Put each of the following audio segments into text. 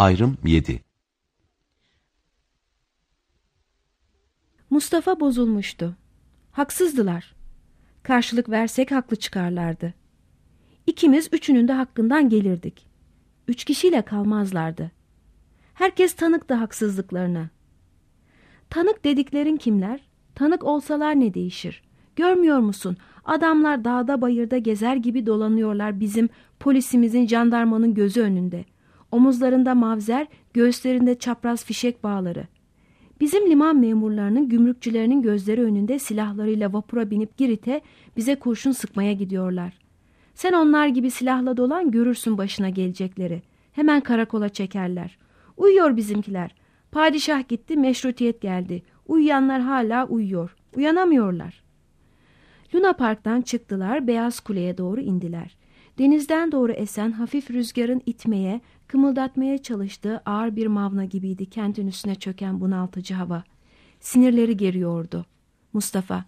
Ayrım 7. Mustafa bozulmuştu. Haksızdılar. Karşılık versek haklı çıkarlardı. İkimiz üçünün de hakkından gelirdik. 3 kişiyle kalmazlardı. Herkes tanıktı haksızlıklarına. Tanık dediklerin kimler? Tanık olsalar ne değişir? Görmüyor musun? Adamlar dağda bayırda gezer gibi dolanıyorlar bizim polisimizin, jandarmanın gözü önünde. Omuzlarında mavzer, göğüslerinde çapraz fişek bağları. Bizim liman memurlarının, gümrükçülerinin gözleri önünde silahlarıyla vapura binip Girit'e bize kurşun sıkmaya gidiyorlar. Sen onlar gibi silahla dolan, görürsün başına gelecekleri. Hemen karakola çekerler. Uyuyor bizimkiler. Padişah gitti, meşrutiyet geldi. Uyuyanlar hala uyuyor. Uyanamıyorlar. Luna Park'tan çıktılar, Beyaz Kule'ye doğru indiler. Denizden doğru esen hafif rüzgarın itmeye, kımıldatmaya çalıştığı ağır bir mavna gibiydi kentin üstüne çöken bunaltıcı hava. Sinirleri geriyordu. Mustafa,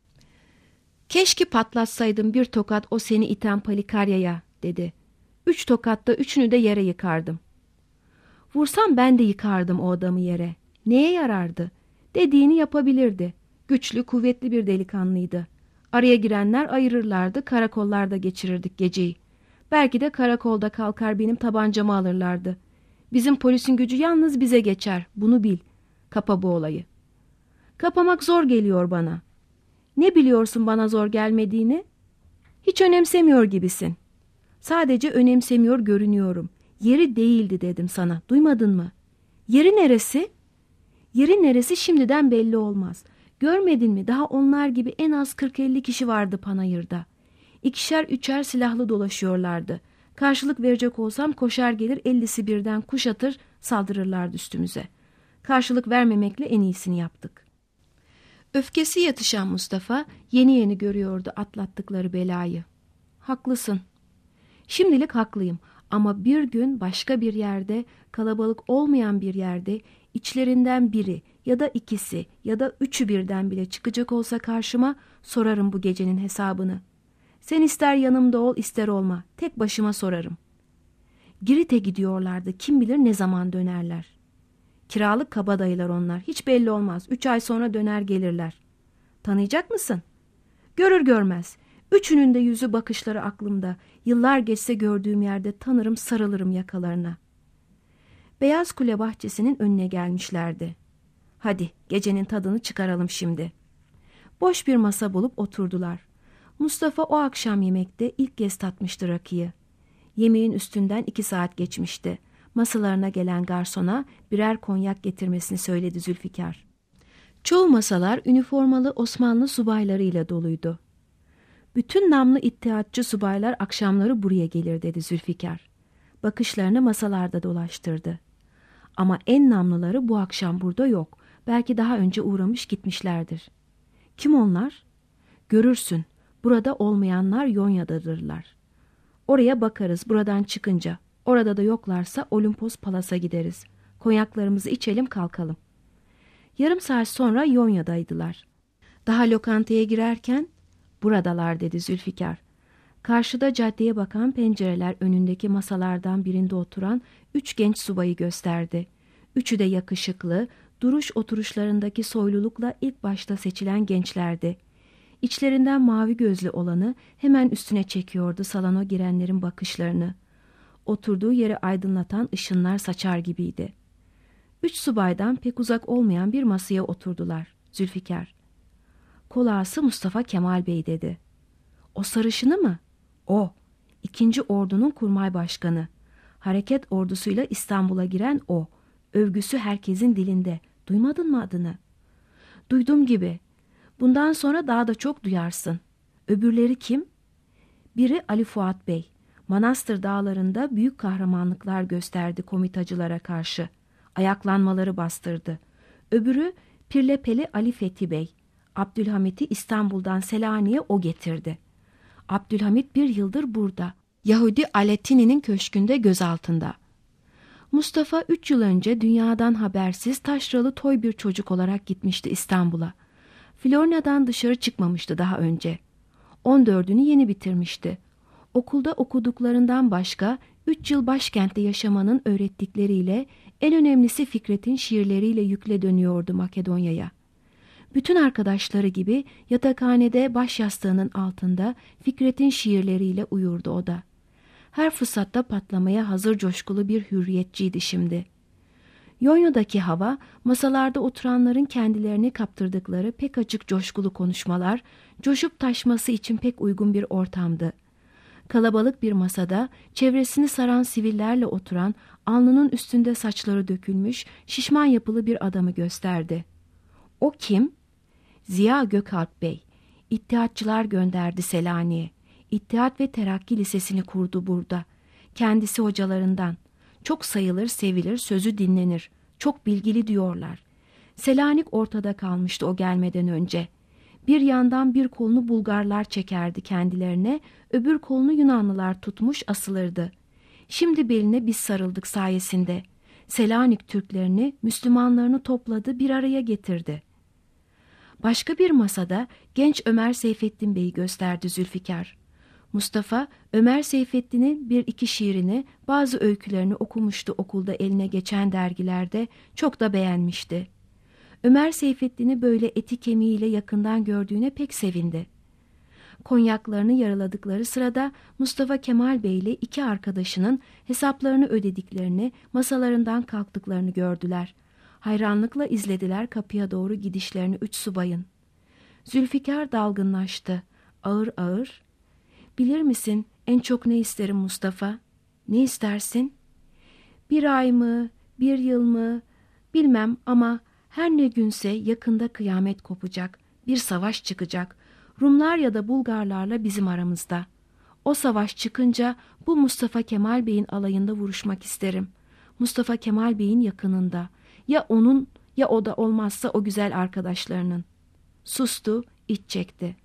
"Keşke patlatsaydım bir tokat o seni iten Palikarya'ya," dedi. 3 tokatta 3'ünü de yere yıkardım. "Vursam ben de yıkardım o adamı yere. Neye yarardı? Dediğini yapabilirdi. Güçlü, kuvvetli bir delikanlıydı. Araya girenler ayırırlardı, karakollarda geçirirdik geceyi. Belki de karakolda kalkar benim tabancamı alırlardı. Bizim polisin gücü yalnız bize geçer, bunu bil. Kapa bu olayı." "Kapamak zor geliyor bana." "Ne biliyorsun bana zor gelmediğini?" "Hiç önemsemiyor gibisin." "Sadece önemsemiyor görünüyorum. Yeri değildi dedim sana, duymadın mı?" "Yeri neresi?" "Yeri neresi şimdiden belli olmaz. Görmedin mi, daha onlar gibi en az 40-50 kişi vardı panayırda. 2'şer 3'er silahlı dolaşıyorlardı. Karşılık verecek olsam koşar gelir 50'si birden kuşatır saldırırlardı üstümüze. Karşılık vermemekle en iyisini yaptık." Öfkesi yatışan Mustafa yeni yeni görüyordu atlattıkları belayı. "Haklısın. Şimdilik haklıyım ama bir gün başka bir yerde, kalabalık olmayan bir yerde içlerinden biri ya da ikisi ya da üçü birden bile çıkacak olsa karşıma sorarım bu gecenin hesabını. Sen ister yanımda ol ister olma, tek başıma sorarım." Girit'e gidiyorlardı, kim bilir ne zaman dönerler. Kiralık kabadayılar onlar, hiç belli olmaz, 3 ay sonra döner gelirler. Tanıyacak mısın? Görür görmez. Üçünün de yüzü bakışları aklımda. Yıllar geçse gördüğüm yerde tanırım, sarılırım yakalarına. Beyaz Kule bahçesinin önüne gelmişlerdi. "Hadi gecenin tadını çıkaralım şimdi." Boş bir masa bulup oturdular. Mustafa o akşam yemekte ilk kez tatmıştı rakıyı. Yemeğin üstünden 2 saat geçmişti. Masalarına gelen garsona birer konyak getirmesini söyledi Zülfikar. Çoğu masalar üniformalı Osmanlı subaylarıyla doluydu. "Bütün namlı ittihatçı subaylar akşamları buraya gelir," dedi Zülfikar. Bakışlarını masalarda dolaştırdı. "Ama en namlıları bu akşam burada yok. Belki daha önce uğramış gitmişlerdir." "Kim onlar?" "Görürsün. Burada olmayanlar Yonya'dadırlar. Oraya bakarız buradan çıkınca. Orada da yoklarsa Olimpos Palas'a gideriz. Konyaklarımızı içelim kalkalım." Yarım saat sonra Yonya'daydılar. Daha lokantaya girerken "Buradalar," dedi Zülfikar. Karşıda caddeye bakan pencereler önündeki masalardan birinde oturan 3 genç subayı gösterdi. Üçü de yakışıklı, duruş oturuşlarındaki soylulukla ilk başta seçilen gençlerdi. İçlerinden mavi gözlü olanı hemen üstüne çekiyordu salona girenlerin bakışlarını. Oturduğu yeri aydınlatan ışınlar saçar gibiydi. 3 subaydan pek uzak olmayan bir masaya oturdular. Zülfikar, "Kol ağası Mustafa Kemal Bey," dedi. "O sarışını mı?" "O. 2. Ordu'nun kurmay başkanı. Hareket ordusuyla İstanbul'a giren o. Övgüsü herkesin dilinde. Duymadın mı adını?" "Duydum gibi. Bundan sonra daha da çok duyarsın." "Öbürleri kim?" "Biri Ali Fuat Bey. Manastır dağlarında büyük kahramanlıklar gösterdi komitacılara karşı. Ayaklanmaları bastırdı. Öbürü Pirlepeli Ali Fethi Bey. Abdülhamit'i İstanbul'dan Selanik'e o getirdi. Abdülhamit 1 yıldır burada. Yahudi Alettini'nin köşkünde gözaltında." Mustafa 3 yıl önce dünyadan habersiz taşralı toy bir çocuk olarak gitmişti İstanbul'a. Florna'dan dışarı çıkmamıştı daha önce. 14'ünü yeni bitirmişti. Okulda okuduklarından başka 3 yıl başkentte yaşamanın öğrettikleriyle, en önemlisi Fikret'in şiirleriyle yükle dönüyordu Makedonya'ya. Bütün arkadaşları gibi yatakhanede başyastığının altında Fikret'in şiirleriyle uyurdu o da. Her fırsatta patlamaya hazır coşkulu bir hürriyetçiydi şimdi. Yonya'daki hava, masalarda oturanların kendilerini kaptırdıkları pek açık coşkulu konuşmalar, coşup taşması için pek uygun bir ortamdı. Kalabalık bir masada çevresini saran sivillerle oturan, alnının üstünde saçları dökülmüş, şişman yapılı bir adamı gösterdi. O kim? Ziya Gökalp Bey. İttihatçılar gönderdi Selanik'e. İttihat ve Terakki Lisesi'ni kurdu burada. Kendisi hocalarından. Çok sayılır, sevilir, sözü dinlenir. Çok bilgili diyorlar. Selanik ortada kalmıştı o gelmeden önce. Bir yandan bir kolunu Bulgarlar çekerdi kendilerine, öbür kolunu Yunanlılar tutmuş asılırdı. Şimdi beline biz sarıldık sayesinde. Selanik Türklerini, Müslümanlarını topladı, bir araya getirdi. Başka bir masada genç Ömer Seyfettin Bey'i gösterdi Zülfikar. Mustafa, Ömer Seyfettin'in bir iki şiirini, bazı öykülerini okumuştu okulda eline geçen dergilerde, çok da beğenmişti. Ömer Seyfettin'i böyle eti kemiğiyle yakından gördüğüne pek sevindi. Konyaklarını yaraladıkları sırada Mustafa Kemal Bey ile iki arkadaşının hesaplarını ödediklerini, masalarından kalktıklarını gördüler. Hayranlıkla izlediler kapıya doğru gidişlerini üç subayın. Zülfikar dalgınlaştı. Ağır ağır. "Bilir misin en çok ne isterim Mustafa?" "Ne istersin?" "Bir ay mı, bir yıl mı bilmem ama her ne günse yakında kıyamet kopacak. Bir savaş çıkacak. Rumlar ya da Bulgarlarla bizim aramızda. O savaş çıkınca bu Mustafa Kemal Bey'in alayında vuruşmak isterim. Mustafa Kemal Bey'in yakınında. Ya onun ya o da olmazsa o güzel arkadaşlarının." Sustu, iç çekti.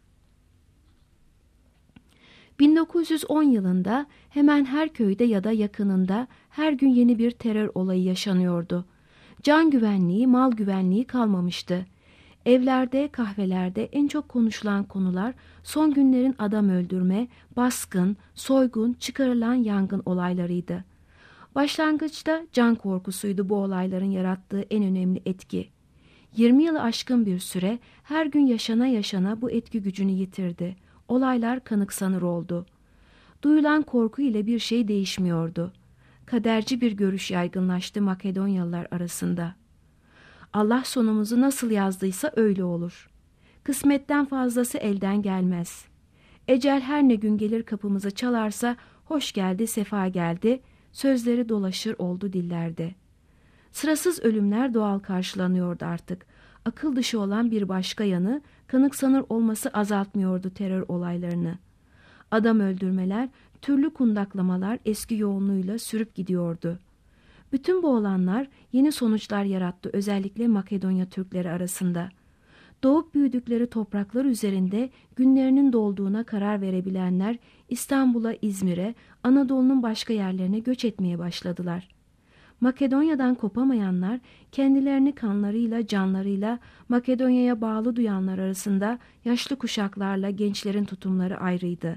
1910 yılında hemen her köyde ya da yakınında her gün yeni bir terör olayı yaşanıyordu. Can güvenliği, mal güvenliği kalmamıştı. Evlerde, kahvelerde en çok konuşulan konular son günlerin adam öldürme, baskın, soygun, çıkarılan yangın olaylarıydı. Başlangıçta can korkusuydu bu olayların yarattığı en önemli etki. 20 yılı aşkın bir süre her gün yaşana yaşana bu etki gücünü yitirdi. Olaylar kanıksanır oldu. Duyulan korku ile bir şey değişmiyordu. Kaderci bir görüş yaygınlaştı Makedonyalılar arasında. Allah sonumuzu nasıl yazdıysa öyle olur. Kısmetten fazlası elden gelmez. Ecel her ne gün gelir kapımızı çalarsa hoş geldi, sefa geldi, sözleri dolaşır oldu dillerde. Sırasız ölümler doğal karşılanıyordu artık. Akıl dışı olan bir başka yanı, kanıksanır olması azaltmıyordu terör olaylarını. Adam öldürmeler, türlü kundaklamalar eski yoğunluğuyla sürüp gidiyordu. Bütün bu olanlar yeni sonuçlar yarattı özellikle Makedonya Türkleri arasında. Doğup büyüdükleri topraklar üzerinde günlerinin dolduğuna karar verebilenler İstanbul'a, İzmir'e, Anadolu'nun başka yerlerine göç etmeye başladılar. Makedonya'dan kopamayanlar kendilerini kanlarıyla, canlarıyla Makedonya'ya bağlı duyanlar arasında yaşlı kuşaklarla gençlerin tutumları ayrıydı.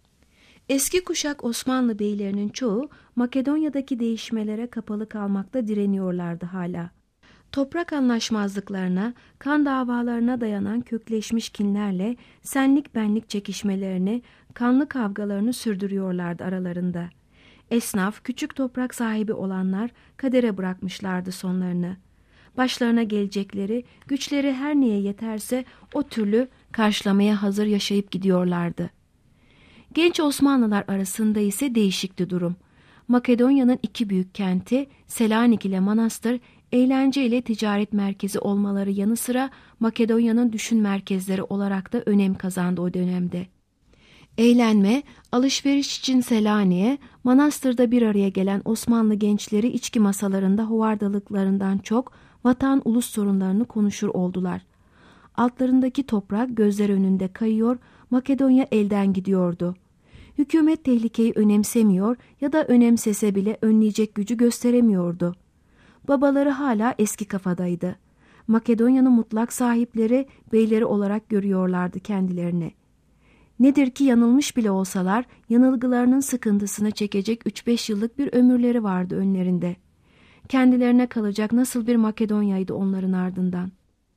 Eski kuşak Osmanlı beylerinin çoğu Makedonya'daki değişmelere kapalı kalmakta direniyorlardı hala. Toprak anlaşmazlıklarına, kan davalarına dayanan kökleşmiş kinlerle senlik benlik çekişmelerini, kanlı kavgalarını sürdürüyorlardı aralarında. Esnaf, küçük toprak sahibi olanlar kadere bırakmışlardı sonlarını. Başlarına gelecekleri, güçleri her neye yeterse o türlü karşılamaya hazır yaşayıp gidiyorlardı. Genç Osmanlılar arasında ise değişikti durum. Makedonya'nın iki büyük kenti Selanik ile Manastır, eğlence ile ticaret merkezi olmaları yanı sıra Makedonya'nın düşün merkezleri olarak da önem kazandı o dönemde. Eğlenme, alışveriş için Selanik'e, Manastır'da bir araya gelen Osmanlı gençleri içki masalarında hovardalıklarından çok vatan ulus sorunlarını konuşur oldular. Altlarındaki toprak gözler önünde kayıyor, Makedonya elden gidiyordu. Hükümet tehlikeyi önemsemiyor ya da önemsese bile önleyecek gücü gösteremiyordu. Babaları hala eski kafadaydı. Makedonya'nın mutlak sahipleri, beyleri olarak görüyorlardı kendilerini. Nedir ki yanılmış bile olsalar yanılgılarının sıkıntısını çekecek 3-5 yıllık bir ömürleri vardı önlerinde. Kendilerine kalacak nasıl bir Makedonya'ydı onların ardından.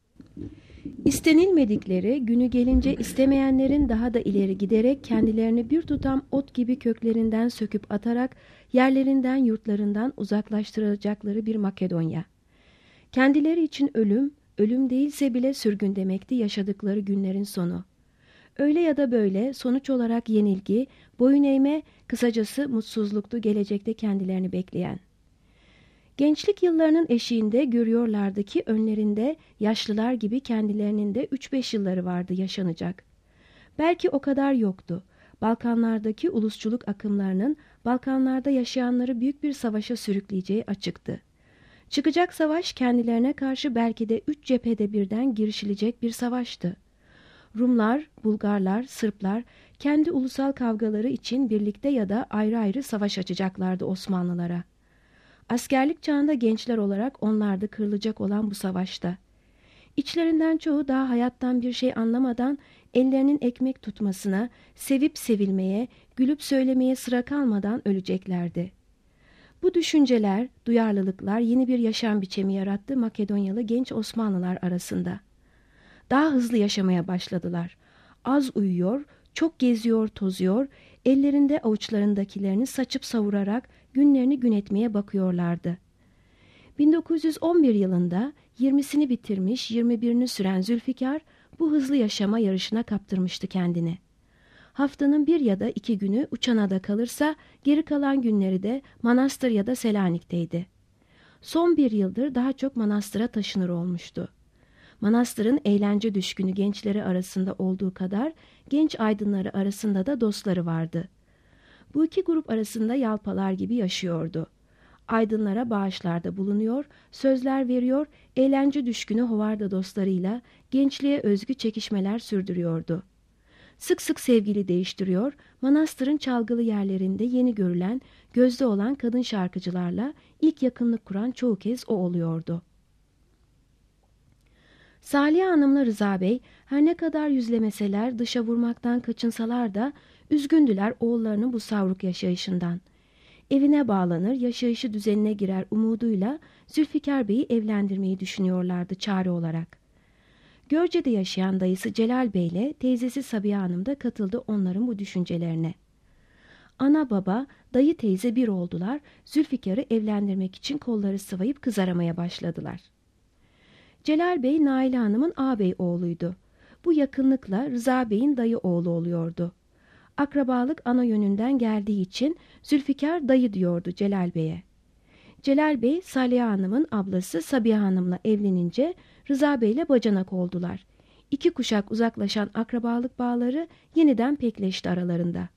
İstenilmedikleri, günü gelince istemeyenlerin daha da ileri giderek kendilerini bir tutam ot gibi köklerinden söküp atarak yerlerinden yurtlarından uzaklaştıracakları bir Makedonya. Kendileri için ölüm, ölüm değilse bile sürgün demekti yaşadıkları günlerin sonu. Öyle ya da böyle sonuç olarak yenilgi, boyun eğme, kısacası mutsuzluktu gelecekte kendilerini bekleyen. Gençlik yıllarının eşiğinde görüyorlardı ki önlerinde yaşlılar gibi kendilerinin de 3-5 yılları vardı yaşanacak. Belki o kadar yoktu. Balkanlardaki ulusçuluk akımlarının Balkanlarda yaşayanları büyük bir savaşa sürükleyeceği açıktı. Çıkacak savaş kendilerine karşı belki de 3 cephede birden girişilecek bir savaştı. Rumlar, Bulgarlar, Sırplar kendi ulusal kavgaları için birlikte ya da ayrı ayrı savaş açacaklardı Osmanlılara. Askerlik çağında gençler olarak onlar da kırılacak olan bu savaşta. İçlerinden çoğu daha hayattan bir şey anlamadan ellerinin ekmek tutmasına, sevip sevilmeye, gülüp söylemeye sıra kalmadan öleceklerdi. Bu düşünceler, duyarlılıklar yeni bir yaşam biçimi yarattı Makedonyalı genç Osmanlılar arasında. Daha hızlı yaşamaya başladılar. Az uyuyor, çok geziyor, tozuyor, ellerinde avuçlarındakilerini saçıp savurarak günlerini gün etmeye bakıyorlardı. 1911 yılında 20'sini bitirmiş 21'ini süren Zülfikar bu hızlı yaşama yarışına kaptırmıştı kendini. Haftanın 1 ya da 2 günü Uçana'da kalırsa geri kalan günleri de Manastır ya da Selanik'teydi. Son 1 yıldır daha çok manastıra taşınır olmuştu. Manastırın eğlence düşkünü gençleri arasında olduğu kadar genç aydınları arasında da dostları vardı. Bu iki grup arasında yalpalar gibi yaşıyordu. Aydınlara bağışlarda bulunuyor, sözler veriyor, eğlence düşkünü hovarda dostlarıyla gençliğe özgü çekişmeler sürdürüyordu. Sık sık sevgili değiştiriyor, manastırın çalgılı yerlerinde yeni görülen, gözde olan kadın şarkıcılarla ilk yakınlık kuran çoğu kez o oluyordu. Salih Hanım'la Rıza Bey her ne kadar yüzlemeseler, dışa vurmaktan kaçınsalar da üzgündüler oğullarının bu savruk yaşayışından. Evine bağlanır, yaşayışı düzenine girer umuduyla Zülfikar Bey'i evlendirmeyi düşünüyorlardı çare olarak. Görce'de yaşayan dayısı Celal Bey ile teyzesi Sabiha Hanım da katıldı onların bu düşüncelerine. Ana baba, dayı teyze bir oldular, Zülfikar'ı evlendirmek için kolları sıvayıp kız aramaya başladılar. Celal Bey, Naile Hanım'ın ağabey oğluydu. Bu yakınlıkla Rıza Bey'in dayı oğlu oluyordu. Akrabalık ana yönünden geldiği için Zülfikar dayı diyordu Celal Bey'e. Celal Bey, Saliha Hanım'ın ablası Sabiha Hanım'la evlenince Rıza Bey'le bacanak oldular. 2 kuşak uzaklaşan akrabalık bağları yeniden pekleşti aralarında.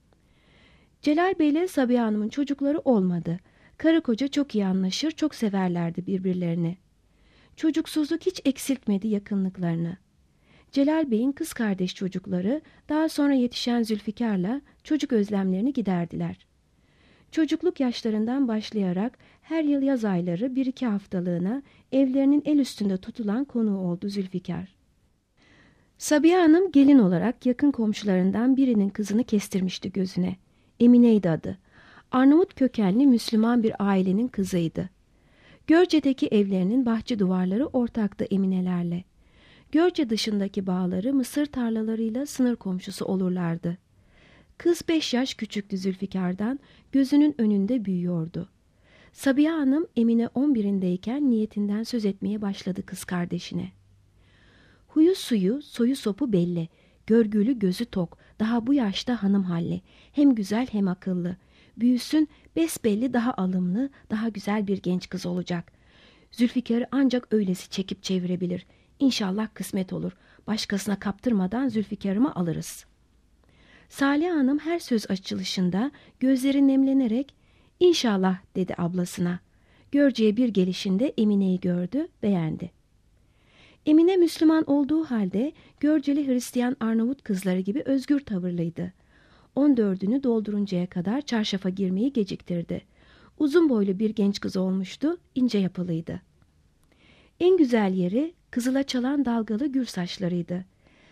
Celal Bey ile Sabiha Hanım'ın çocukları olmadı. Karı koca çok iyi anlaşır, çok severlerdi birbirlerini. Çocuksuzluk hiç eksiltmedi yakınlıklarını. Celal Bey'in kız kardeş çocukları daha sonra yetişen Zülfikar'la çocuk özlemlerini giderdiler. Çocukluk yaşlarından başlayarak her yıl yaz ayları 1-2 haftalığına evlerinin el üstünde tutulan konuğu oldu Zülfikar. Sabiha Hanım gelin olarak yakın komşularından birinin kızını kestirmişti gözüne. Emine'ydi adı. Arnavut kökenli Müslüman bir ailenin kızıydı. Görce'deki evlerinin bahçe duvarları ortaktı Emine'lerle. Görce dışındaki bağları mısır tarlalarıyla sınır komşusu olurlardı. Kız 5 yaş küçüktü Zülfikar'dan, gözünün önünde büyüyordu. Sabiha Hanım Emine 11'indeyken niyetinden söz etmeye başladı kız kardeşine. Huyu suyu, soyu sopu belli, görgülü gözü tok, daha bu yaşta hanım halli, hem güzel hem akıllı. Büyüsün besbelli daha alımlı, daha güzel bir genç kız olacak. Zülfikar'ı ancak öylesi çekip çevirebilir. İnşallah kısmet olur. Başkasına kaptırmadan Zülfikar'ımı alırız. Salih Hanım her söz açılışında gözleri nemlenerek "İnşallah" dedi ablasına. Görce'ye bir gelişinde Emine'yi gördü, beğendi. Emine Müslüman olduğu halde Görceli Hristiyan Arnavut kızları gibi özgür tavırlıydı. 14'ünü dolduruncaya kadar çarşafa girmeyi geciktirdi. Uzun boylu bir genç kız olmuştu, ince yapılıydı. En güzel yeri kızıla çalan dalgalı gür saçlarıydı.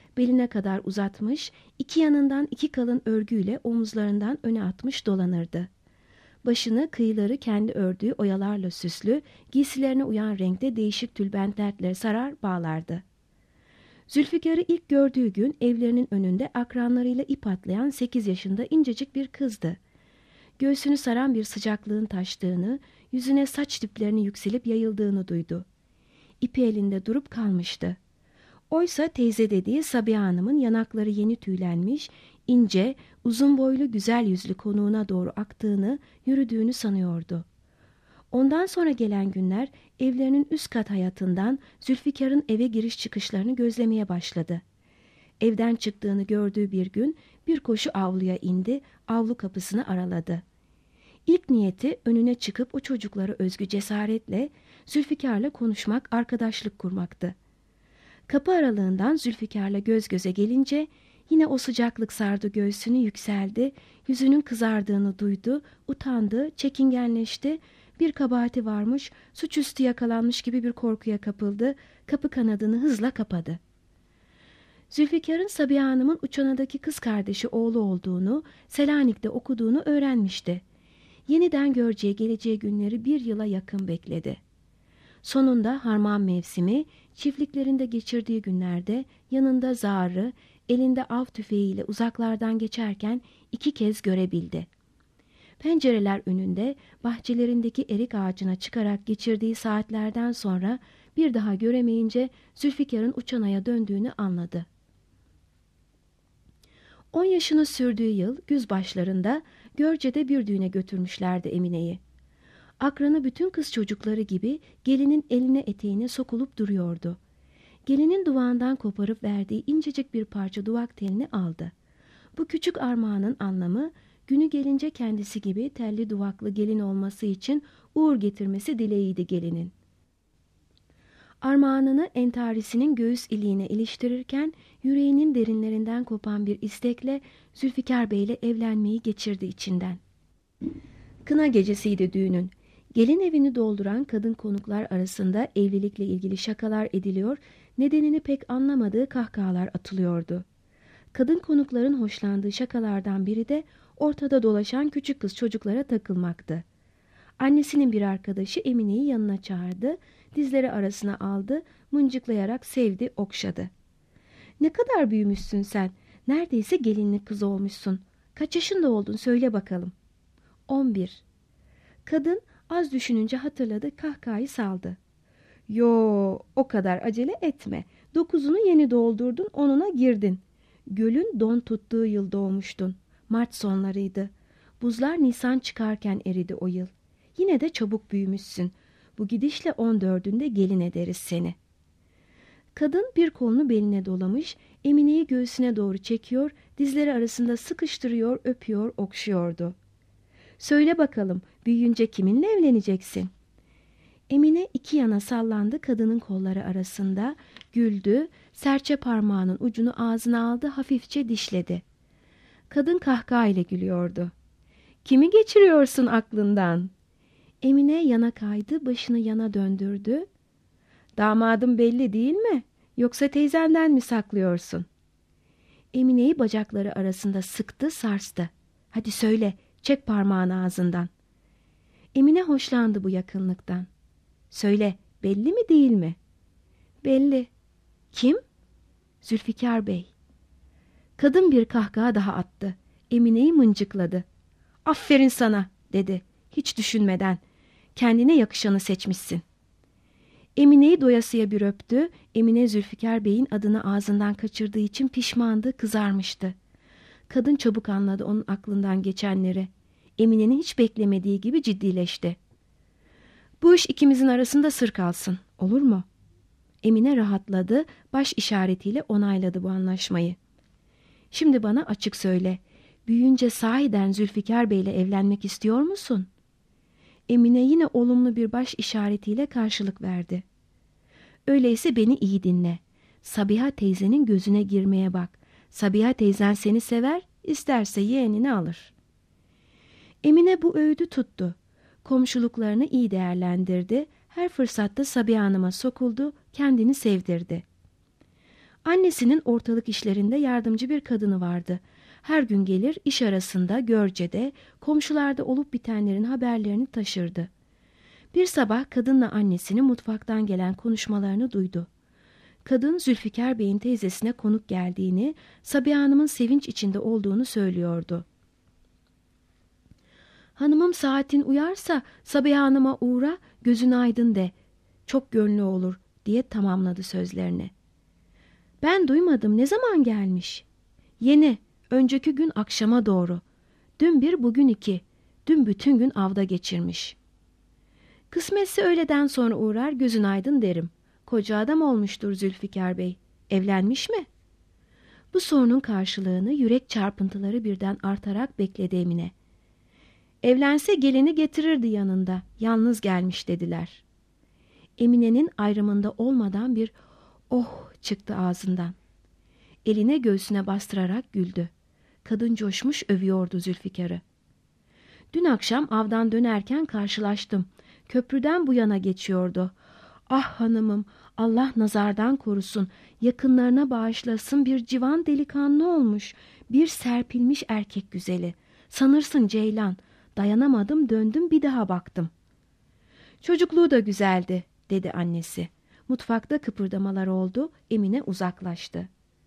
beline kadar uzatmış, iki yanından iki kalın örgüyle omuzlarından öne atmış dolanırdı. Başını kıyıları kendi ördüğü oyalarla süslü, giysilerine uyan renkte değişik tülbentlerle sarar bağlardı. Zülfikar'ı ilk gördüğü gün evlerinin önünde akranlarıyla ip atlayan 8 yaşında incecik bir kızdı. Göğsünü saran bir sıcaklığın taştığını, yüzüne saç diplerinin yükselip yayıldığını duydu. İpi elinde durup kalmıştı. Oysa teyze dediği Sabiha Hanım'ın yanakları yeni tüylenmiş, ince, uzun boylu güzel yüzlü konuğuna doğru aktığını, yürüdüğünü sanıyordu. Ondan sonra gelen günler evlerinin üst kat hayatından Zülfikar'ın eve giriş çıkışlarını gözlemeye başladı. Evden çıktığını gördüğü bir gün bir koşu avluya indi, avlu kapısını araladı. İlk niyeti önüne çıkıp o çocuklara özgü cesaretle Zülfikar'la konuşmak, arkadaşlık kurmaktı. Kapı aralığından Zülfikar'la göz göze gelince yine o sıcaklık sardı göğsünü, yükseldi, yüzünün kızardığını duydu, utandı, çekingenleşti, bir kabahati varmış, suçüstü yakalanmış gibi bir korkuya kapıldı, kapı kanadını hızla kapadı. Zülfikar'ın Sabiha Hanım'ın Uçana'daki kız kardeşi oğlu olduğunu, Selanik'te okuduğunu öğrenmişti. Yeniden göreceği geleceği günleri bir yıla yakın bekledi. Sonunda harman mevsimi, çiftliklerinde geçirdiği günlerde yanında zarı, elinde av tüfeğiyle uzaklardan geçerken 2 kez görebildi. Pencereler önünde bahçelerindeki erik ağacına çıkarak geçirdiği saatlerden sonra bir daha göremeyince Zülfikar'ın Uçana'ya döndüğünü anladı. 10 yaşını sürdüğü yıl güz başlarında Görce'de bir düğüne götürmüşlerdi Emine'yi. Akranı bütün kız çocukları gibi gelinin eline eteğine sokulup duruyordu. Gelinin duvağından koparıp verdiği incecik bir parça duvak telini aldı. Bu küçük armağanın anlamı, günü gelince kendisi gibi telli duvaklı gelin olması için uğur getirmesi dileğiydi gelinin. Armağanını entarisinin göğüs iliğine iliştirirken yüreğinin derinlerinden kopan bir istekle Zülfikar Bey'le evlenmeyi geçirdi içinden. Kına gecesiydi düğünün. Gelin evini dolduran kadın konuklar arasında evlilikle ilgili şakalar ediliyor, nedenini pek anlamadığı kahkahalar atılıyordu. Kadın konukların hoşlandığı şakalardan biri de ortada dolaşan küçük kız çocuklara takılmaktı. Annesinin bir arkadaşı Emine'yi yanına çağırdı, dizleri arasına aldı, mıncıklayarak sevdi, okşadı. "Ne kadar büyümüşsün sen, neredeyse gelinlik kız olmuşsun. Kaç yaşında oldun söyle bakalım." 11. Kadın az düşününce hatırladı, kahkahayı saldı. "Yo, o kadar acele etme. 9'unu yeni doldurdun, 10'una girdin. Gölün don tuttuğu yıl doğmuştun. Mart sonlarıydı. Buzlar Nisan çıkarken eridi o yıl. Yine de çabuk büyümüşsün. Bu gidişle 14'ünde gelin ederiz seni." Kadın bir kolunu beline dolamış, Emine'yi göğsüne doğru çekiyor, dizleri arasında sıkıştırıyor, öpüyor, okşuyordu. "Söyle bakalım, büyüyünce kiminle evleneceksin?" Emine iki yana sallandı kadının kolları arasında, güldü, serçe parmağının ucunu ağzına aldı, hafifçe dişledi. Kadın kahkahayla gülüyordu. "Kimi geçiriyorsun aklından?" Emine yana kaydı, başını yana döndürdü. "Damadım belli değil mi? Yoksa teyzenden mi saklıyorsun?" Emine'yi bacakları arasında sıktı, sarstı. "Hadi söyle, çek parmağını ağzından." Emine hoşlandı bu yakınlıktan. "Söyle, belli mi değil mi?" "Belli." "Kim?" "Zülfikar Bey." Kadın bir kahkaha daha attı. Emine'yi mıncıkladı. "Aferin sana," dedi, hiç düşünmeden. "Kendine yakışanı seçmişsin." Emine'yi doyasıya bir öptü. Emine Zülfikar Bey'in adını ağzından kaçırdığı için pişmandı, kızarmıştı. Kadın çabuk anladı onun aklından geçenleri. Emine'nin hiç beklemediği gibi ciddileşti. "Bu iş ikimizin arasında sır kalsın, olur mu?" Emine rahatladı, baş işaretiyle onayladı bu anlaşmayı. "Şimdi bana açık söyle, büyüyünce sahiden Zülfikar Bey'le evlenmek istiyor musun?" Emine yine olumlu bir baş işaretiyle karşılık verdi. "Öyleyse beni iyi dinle. Sabiha teyzenin gözüne girmeye bak. Sabiha teyzen seni sever, isterse yeğenini alır." Emine bu öğüdü tuttu. Komşuluklarını iyi değerlendirdi. Her fırsatta Sabiha Hanım'a sokuldu, kendini sevdirdi. Annesinin ortalık işlerinde yardımcı bir kadını vardı. Her gün gelir iş arasında Görce'de, komşularda olup bitenlerin haberlerini taşırdı. Bir sabah kadınla annesinin mutfaktan gelen konuşmalarını duydu. Kadın Zülfikar Bey'in teyzesine konuk geldiğini, Sabiha Hanım'ın sevinç içinde olduğunu söylüyordu. "Hanımım saatin uyarsa Sabiha Hanım'a uğra, gözün aydın de. Çok gönlü olur," diye tamamladı sözlerini. "Ben duymadım, ne zaman gelmiş?" "Yeni, önceki gün akşama doğru. Dün bir, bugün iki. Dün bütün gün avda geçirmiş." "Kısmetse öğleden sonra uğrar, gözün aydın derim. Koca adam olmuştur Zülfikar Bey. Evlenmiş mi?" Bu sorunun karşılığını yürek çarpıntıları birden artarak bekledi Emine. "Evlense gelini getirirdi yanında. Yalnız gelmiş," dediler. Emine'nin ayrımında olmadan bir "oh" çıktı ağzından. Eline göğsüne bastırarak güldü. Kadın coşmuş övüyordu Zülfikar'ı. "Dün akşam avdan dönerken karşılaştım. Köprüden bu yana geçiyordu. Ah hanımım, Allah nazardan korusun, yakınlarına bağışlasın, bir civan delikanlı olmuş, bir serpilmiş erkek güzeli. Sanırsın ceylan. Dayanamadım, döndüm, bir daha baktım." "Çocukluğu da güzeldi," dedi annesi. Mutfakta kıpırdamalar oldu, Emine uzaklaştı.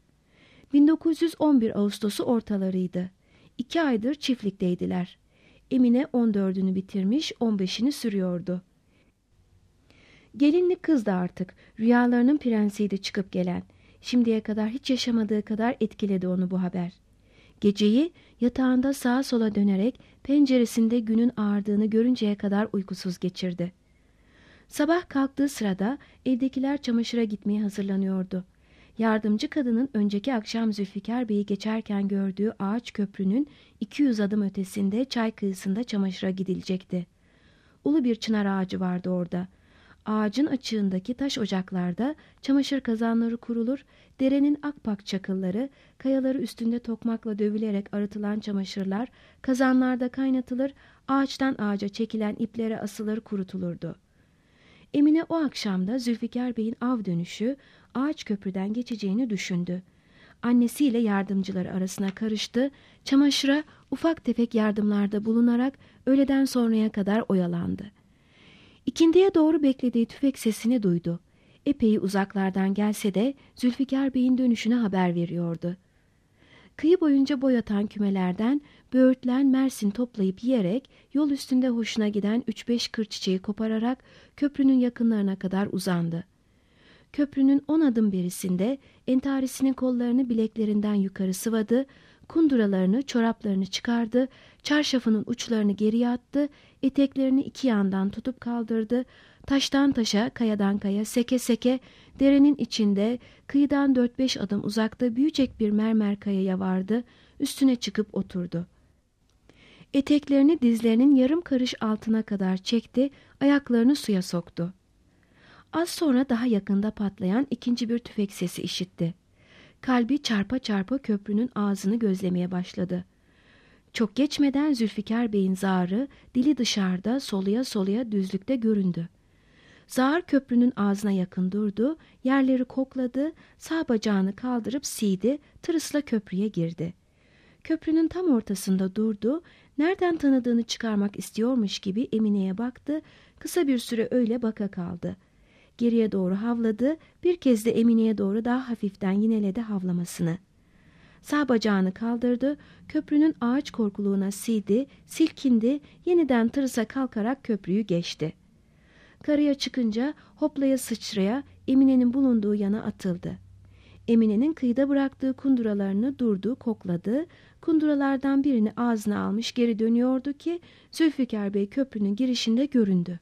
1911 Ağustos'u ortalarıydı. 2 aydır çiftlikteydiler. Emine 14'ünü bitirmiş, 15'ini sürüyordu. Gelinlik kızdı artık, rüyalarının prensiydi çıkıp gelen. Şimdiye kadar hiç yaşamadığı kadar etkiledi onu bu haber. Geceyi yatağında sağa sola dönerek penceresinde günün ağardığını görünceye kadar uykusuz geçirdi. Sabah kalktığı sırada evdekiler çamaşıra gitmeye hazırlanıyordu. Yardımcı kadının önceki akşam Zülfikar Bey'i geçerken gördüğü ağaç köprünün 200 adım ötesinde çay kıyısında çamaşıra gidilecekti. Ulu bir çınar ağacı vardı orada. Ağacın açığındaki taş ocaklarda çamaşır kazanları kurulur, derenin akpak çakılları, kayaları üstünde tokmakla dövülerek arıtılan çamaşırlar kazanlarda kaynatılır, ağaçtan ağaca çekilen iplere asılır kurutulurdu. Emine o akşamda Zülfikar Bey'in av dönüşü ağaç köprüden geçeceğini düşündü. Annesiyle yardımcıları arasına karıştı, çamaşıra ufak tefek yardımlarda bulunarak öğleden sonraya kadar oyalandı. İkindiye doğru beklediği tüfek sesini duydu. Epey uzaklardan gelse de Zülfikar Bey'in dönüşüne haber veriyordu. Kıyı boyunca boy atan kümelerden böğürtlen mersin toplayıp yiyerek yol üstünde hoşuna giden 3-5 kır çiçeği kopararak köprünün yakınlarına kadar uzandı. Köprünün 10 adım berisinde entarisinin kollarını bileklerinden yukarı sıvadı, kunduralarını, çoraplarını çıkardı, çarşafının uçlarını geriye attı, eteklerini iki yandan tutup kaldırdı, taştan taşa, kayadan kaya, seke seke, derenin içinde, kıyıdan 4-5 adım uzakta büyücek bir mermer kayaya vardı, üstüne çıkıp oturdu. Eteklerini dizlerinin yarım karış altına kadar çekti, ayaklarını suya soktu. Az sonra daha yakında patlayan ikinci bir tüfek sesi işitti. Kalbi çarpa çarpa köprünün ağzını gözlemeye başladı. Çok geçmeden Zülfikar Bey'in zağrı, dili dışarıda, soluya soluya düzlükte göründü. Zağır köprünün ağzına yakın durdu, yerleri kokladı, sağ bacağını kaldırıp siydi, tırısla köprüye girdi. Köprünün tam ortasında durdu, nereden tanıdığını çıkarmak istiyormuş gibi Emine'ye baktı, kısa bir süre öyle baka kaldı. Geriye doğru havladı, bir kez de Emine'ye doğru daha hafiften yineledi havlamasını. Sağ bacağını kaldırdı, köprünün ağaç korkuluğuna siydi, silkindi, yeniden tırısa kalkarak köprüyü geçti. Karaya çıkınca hoplaya sıçraya Emine'nin bulunduğu yana atıldı. Emine'nin kıyıda bıraktığı kunduralarını durdu, kokladı, kunduralardan birini ağzına almış geri dönüyordu ki Zülfikar Bey köprünün girişinde göründü.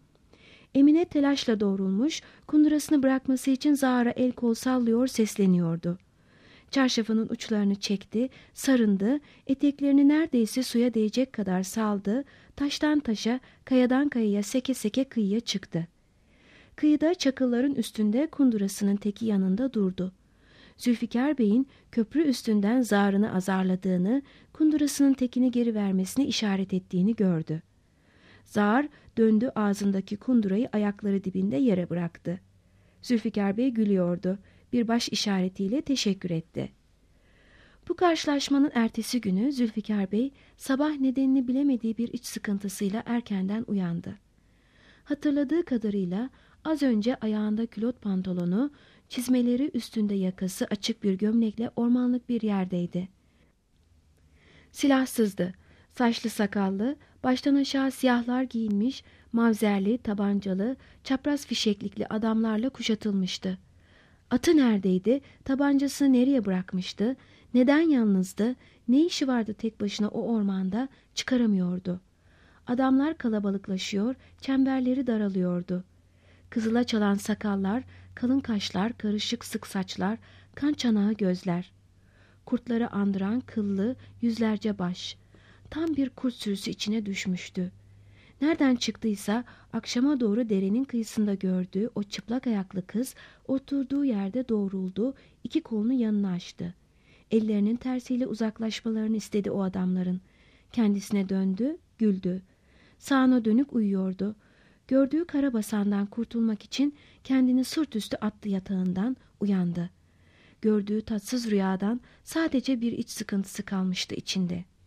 Emine telaşla doğrulmuş, kundurasını bırakması için Zahra el kol sallıyor, sesleniyordu. Çarşafının uçlarını çekti, sarındı, eteklerini neredeyse suya değecek kadar saldı, taştan taşa, kayadan kayaya seke seke kıyıya çıktı. Kıyıda çakılların üstünde kundurasının teki yanında durdu. Zülfikar Bey'in köprü üstünden Zahra'nı azarladığını, kundurasının tekini geri vermesini işaret ettiğini gördü. Zahr döndü, ağzındaki kundurayı ayakları dibinde yere bıraktı. Zülfikar Bey gülüyordu. Bir baş işaretiyle teşekkür etti. Bu karşılaşmanın ertesi günü Zülfikar Bey sabah nedenini bilemediği bir iç sıkıntısıyla erkenden uyandı. Hatırladığı kadarıyla az önce ayağında külot pantolonu, çizmeleri üstünde yakası açık bir gömlekle ormanlık bir yerdeydi. Silahsızdı, saçlı sakallı, baştan aşağı siyahlar giyinmiş, mavzerli, tabancalı, çapraz fişeklikli adamlarla kuşatılmıştı. Atı neredeydi, tabancasını nereye bırakmıştı, neden yalnızdı, ne işi vardı tek başına o ormanda çıkaramıyordu. Adamlar kalabalıklaşıyor, çemberleri daralıyordu. Kızıla çalan sakallar, kalın kaşlar, karışık sık saçlar, kan çanağı gözler. Kurtları andıran kıllı yüzlerce baş. Tam bir kurt sürüsü içine düşmüştü. Nereden çıktıysa akşama doğru derenin kıyısında gördüğü o çıplak ayaklı kız oturduğu yerde doğruldu, iki kolunu yanına açtı. Ellerinin tersiyle uzaklaşmalarını istedi o adamların. Kendisine döndü, güldü. Sağına dönük uyuyordu. Gördüğü karabasandan kurtulmak için kendini sırt üstü attı yatağından, uyandı. Gördüğü tatsız rüyadan sadece bir iç sıkıntısı kalmıştı içinde.